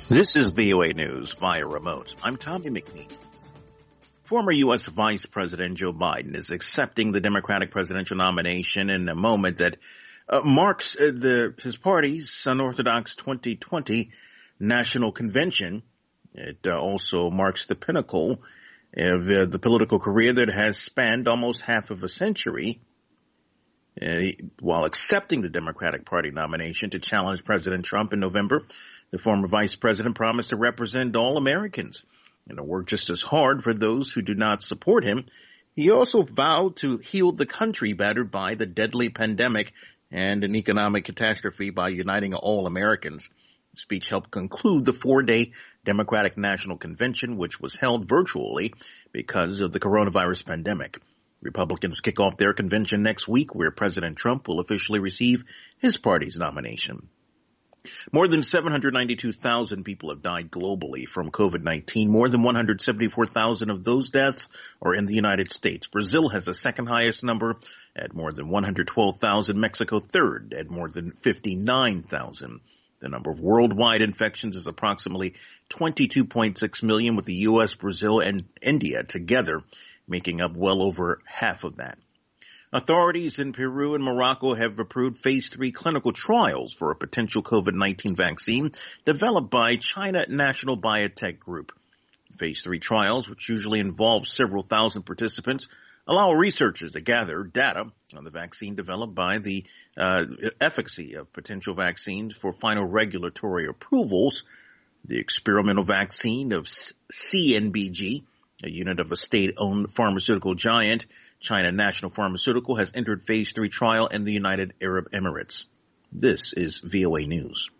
This is VOA News via remote. I'm Tommy McNeil. Former U.S. Vice President Joe Biden is accepting the Democratic presidential nomination in a moment that marks his party's unorthodox 2020 national convention. It also marks the pinnacle of the political career that has spanned almost half of a century. While accepting the Democratic Party nomination to challenge President Trump in November, the former vice president promised to represent all Americans and to work just as hard for those who do not support him. He also vowed to heal the country battered by the deadly pandemic and an economic catastrophe by uniting all Americans. The speech helped conclude the 4-day Democratic National Convention, which was held virtually because of the coronavirus pandemic. Republicans kick off their convention next week, where President Trump will officially receive his party's nomination. More than 792,000 people have died globally from COVID-19. More than 174,000 of those deaths are in the United States. Brazil has the second highest number at more than 112,000. Mexico third at more than 59,000. The number of worldwide infections is approximately 22.6 million, with the U.S., Brazil, and India together making up well over half of that. Authorities in Peru and Morocco have approved phase 3 clinical trials for a potential COVID-19 vaccine developed by China National Biotech Group. Phase 3 trials, which usually involve several thousand participants, allow researchers to gather data on the vaccine developed by the efficacy of potential vaccines for final regulatory approvals. The experimental vaccine of CNBG, a unit of a state-owned pharmaceutical giant, China National Pharmaceutical, has entered phase 3 trial in the United Arab Emirates. This is VOA News.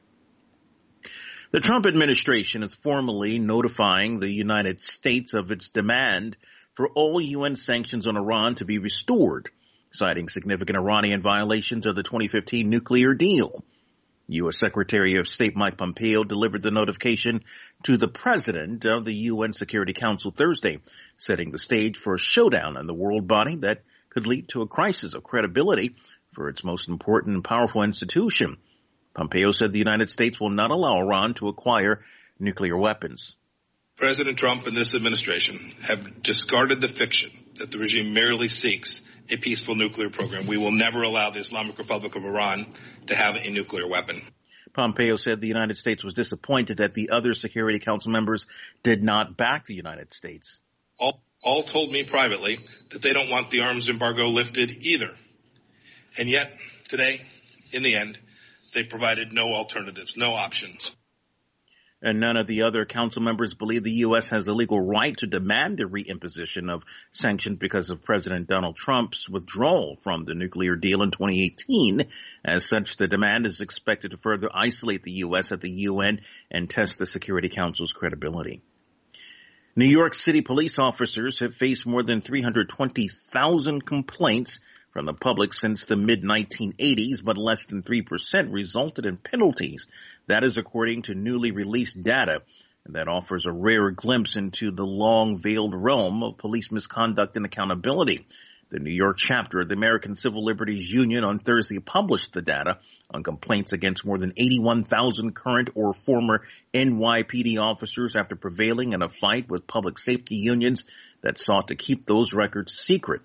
The Trump administration is formally notifying the United States of its demand for all UN sanctions on Iran to be restored, citing significant Iranian violations of the 2015 nuclear deal. U.S. Secretary of State Mike Pompeo delivered the notification to the president of the UN Security Council Thursday, setting the stage for a showdown in the world body that could lead to a crisis of credibility for its most important and powerful institution. Pompeo said the United States will not allow Iran to acquire nuclear weapons. President Trump and this administration have discarded the fiction that the regime merely seeks a peaceful nuclear program. We will never allow the Islamic Republic of Iran to have a nuclear weapon. Pompeo said the United States was disappointed that the other Security Council members did not back the United States. All told me privately that they don't want the arms embargo lifted either. And yet, today, in the end, they provided no alternatives, no options. And none of the other council members believe the U.S. has a legal right to demand the reimposition of sanctions because of President Donald Trump's withdrawal from the nuclear deal in 2018. As such, the demand is expected to further isolate the U.S. at the UN and test the Security Council's credibility. New York City police officers have faced more than 320,000 complaints from the public since the mid-1980s, but less than 3% resulted in penalties. That is according to newly released data that offers a rare glimpse into the long-veiled realm of police misconduct and accountability. The New York chapter of the American Civil Liberties Union on Thursday published the data on complaints against more than 81,000 current or former NYPD officers after prevailing in a fight with public safety unions that sought to keep those records secret.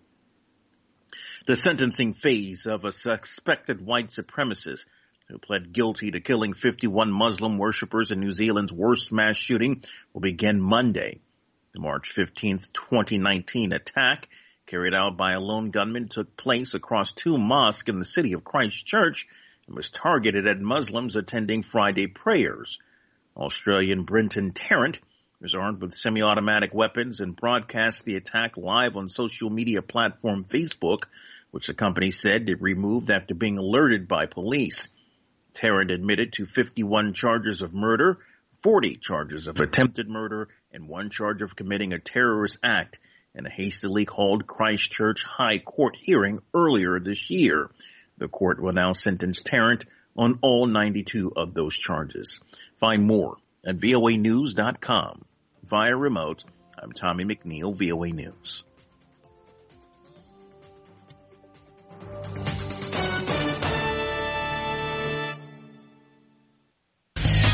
The sentencing phase of a suspected white supremacist who pled guilty to killing 51 Muslim worshippers in New Zealand's worst mass shooting will begin Monday. The March 15, 2019 attack, carried out by a lone gunman, took place across 2 mosques in the city of Christchurch and was targeted at Muslims attending Friday prayers. Australian Brenton Tarrant was armed with semi-automatic weapons and broadcast the attack live on social media platform Facebook, which the company said it removed after being alerted by police. Tarrant admitted to 51 charges of murder, 40 charges of attempted murder, and 1 charge of committing a terrorist act in a hastily called Christchurch High Court hearing earlier this year. The court will now sentence Tarrant on all 92 of those charges. Find more at voanews.com. Via remote, I'm Tommy McNeil, VOA News.